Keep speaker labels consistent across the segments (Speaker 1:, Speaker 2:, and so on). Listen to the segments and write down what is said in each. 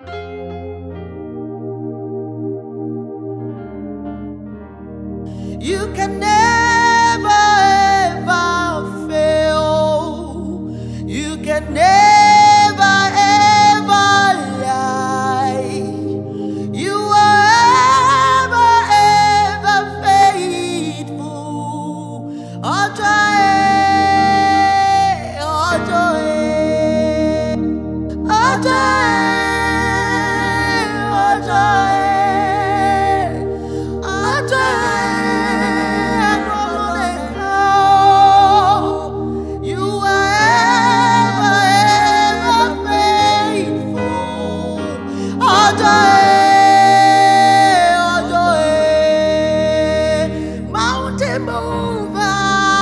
Speaker 1: You can never ever fail. You can never ever lie. You are ever faithful. Mountain mover,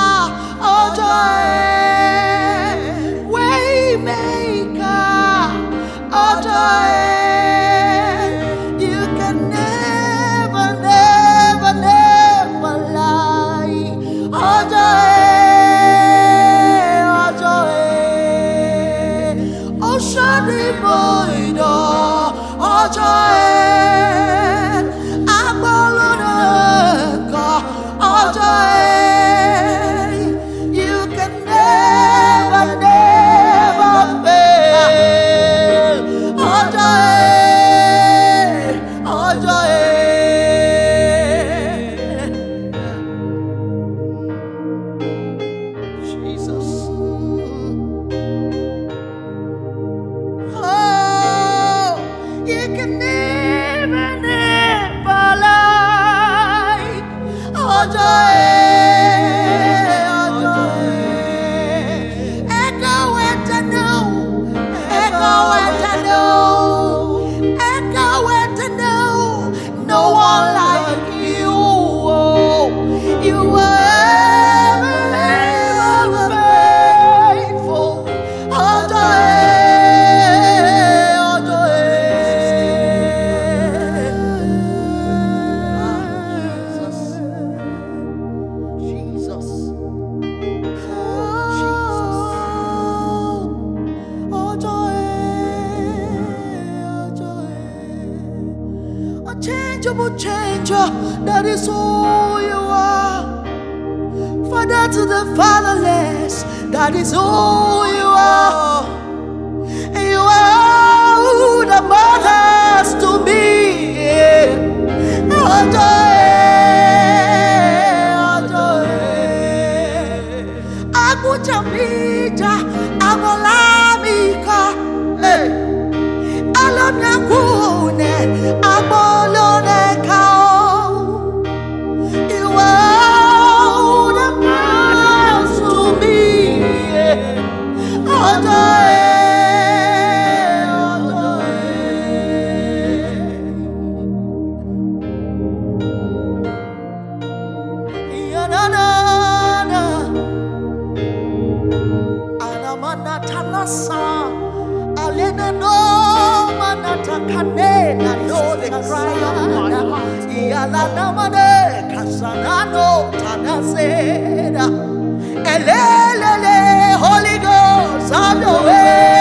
Speaker 1: waymaker, you can never, never, never lie. Ocean Riboido, you can never, never fail. Jesus. Oh, you can never, never lie. Echo it to know, echo it to know, echo it to know. No one like you. You were ever faithful. Jesus. Unchangeable changer, that is who you are. Father to the fatherless, that is who you are. You are who the mothers to me. Akuchamija, amolamika, alamnakune, aboloneka. You are the mothers to me. They cry out my heart. Holy Ghost, have your way.